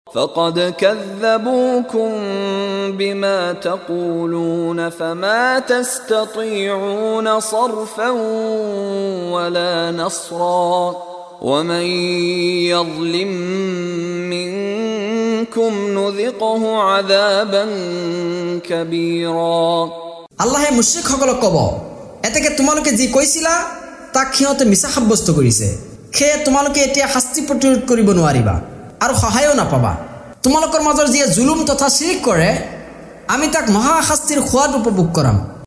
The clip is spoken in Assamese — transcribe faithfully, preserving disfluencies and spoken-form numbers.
فقد كذبوكم بما تقولون فما تستطيعون صرفا ولا نصرا ومن يظلم منكم نذقه عذابا كبيرا আল্লাহে মুশৰিকসকলক ক'ব এতেকে তোমালোকে যি কৈছিলা তাক সিহঁতে মিছা সাব্যস্ত কৰিছে সেয়ে তোমালোকে এতিয়া শাস্তি প্ৰতিৰোধ কৰিব নোৱাৰিবা আৰু সহায়ও নাপাবা তোমালোকৰ মাজৰ যি জুলুম তথা শিৰক কৰে আমি তাক মহা শাস্তিৰ সোৱাদ উপভোগ কৰাম